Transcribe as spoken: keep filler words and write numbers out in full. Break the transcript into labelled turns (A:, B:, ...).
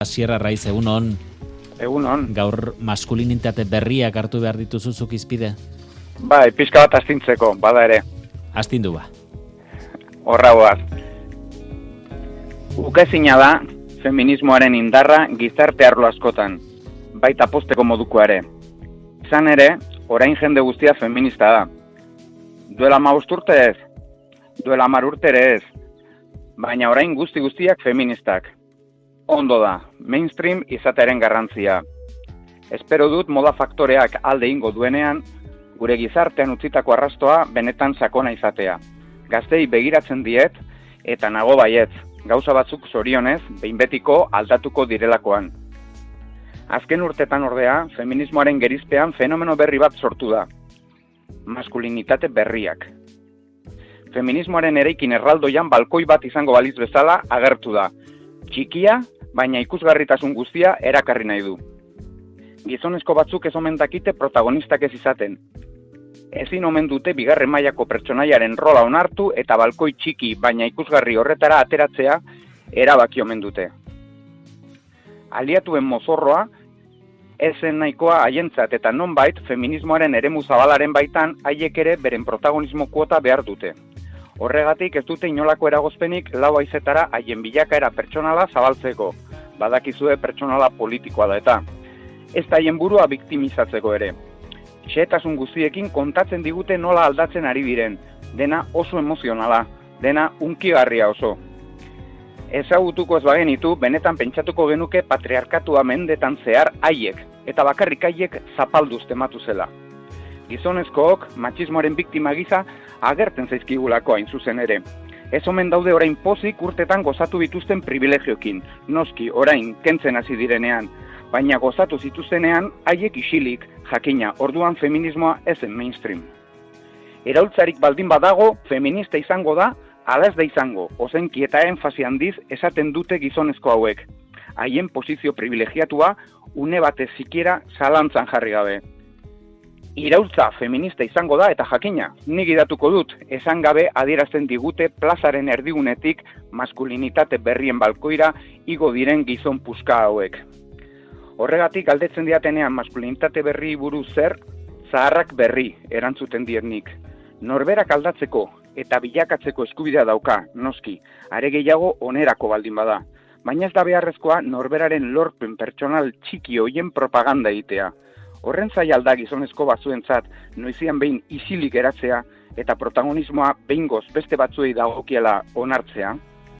A: Sierra Raiz, egunon.
B: Egunon.
A: Gaur maskulinitate berriak hartu behar dituzuzuk izpide?
B: Bai, pixka bat astintzeko, bada ere.
A: Astindu ba.
B: Horra goaz. Ukezina da, feminismoaren indarra gizarte arlo askotan, baita posteko moduko ere. Izan ere, orain jende guztia feminista da. Duela hamabost urte ez, duela hamar urte ere ez, baina orain guzti guztiak feministak. Ondo da, mainstream izatearen garrantzia. Espero dut moda faktoreak alde ingo duenean, gure gizartean utzitako arrastoa benetan sakona izatea. Gaztei begiratzen diet, eta nago baietz, gauza batzuk zorionez, behin betiko aldatuko direlakoan. Azken urtetan ordea, feminismoaren gerizpean fenomeno berri bat sortu da. Maskulinitate berriak. Feminismoaren eraikin erraldoian balkoi bat izango baliz bezala agertu da. Txikia, baina ikusgarritasun guztia erakarri nahi du. Gizonezko batzuk ez omen dakite protagonistak ez izaten. Ezin omen dute bigarren mailako pertsonaiaren rola onartu eta balkoi txiki baina ikusgarri horretara ateratzea erabaki omen dute. Aliatuen mozorroa ezen nahikoa haientzat eta nonbait feminismoaren eremu zabalaren baitan haiek ere beren protagonismo kuota behar dute. Horregatik ez dute inolako eragozpenik lau haizetara haien bilakaera pertsonala zabaltzeko, badakizue pertsonala politikoa da eta. Ez da haien burua biktimizatzeko ere. Xehetasun guztiekin kontatzen digute nola aldatzen ari diren, dena oso emozionala, dena hunkigarria oso. Ezagutuko ez bagenitu, benetan pentsatuko genuke patriarkatua mendetan zehar haiek, eta bakarrik haiek zapalduz tematu zela. Gizonezkook, matxismoaren biktima giza, agertzen zaizkigulako hain zuzen ere. Ez omen daude orain pozik urtetan gozatu dituzten privilegioekin, noski orain kentzen hasi direnean, baina gozatu zituztenean haiek isilik, jakina, orduan feminismoa ezen mainstream. Iraultzarik baldin badago, feminista izango da, ala ez da izango, ozenki eta enfasi handiz esaten dute gizonezko hauek. Haien posizio privilegiatua une batez sikiera zalantzan jarri gabe. Iraultza feminista izango da eta jakina, nik idatuko dut, esan gabe adierazten digute plazaren erdigunetik maskulinitate berrien balkoira igo diren gizon puska hauek. Horregatik galdetzen diatenean maskulinitate berri buruz zer, zaharrak berri erantzuten diet nik. Norberak aldatzeko eta bilakatzeko eskubidea dauka, noski, are gehiago onerako baldin bada. Baina ez da beharrezkoa norberaren lorpen pertsonal txiki hoien propaganda egitea. Horren zai alda gizonezko batzuentzat noizian behin isilik geratzea eta protagonismoa behingoz beste batzuei dagokiela onartzea.